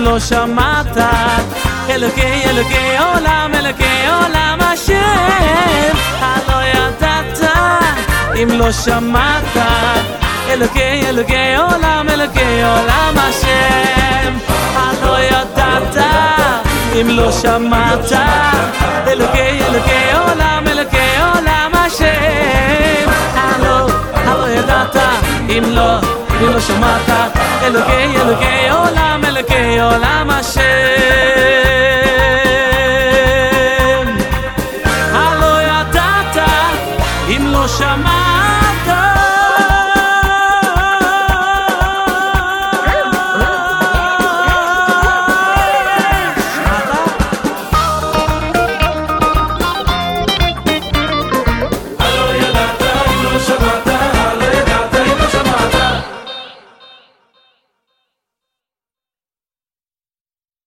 לא שמעת אלוקי עולם השם הלא ידעת אם לא שמעת אלוקי עולם השם הלא ידעת אם לא שמעת אלוקי עולם השם הלא ידעת אם לא שמעת אלוקי עולם השם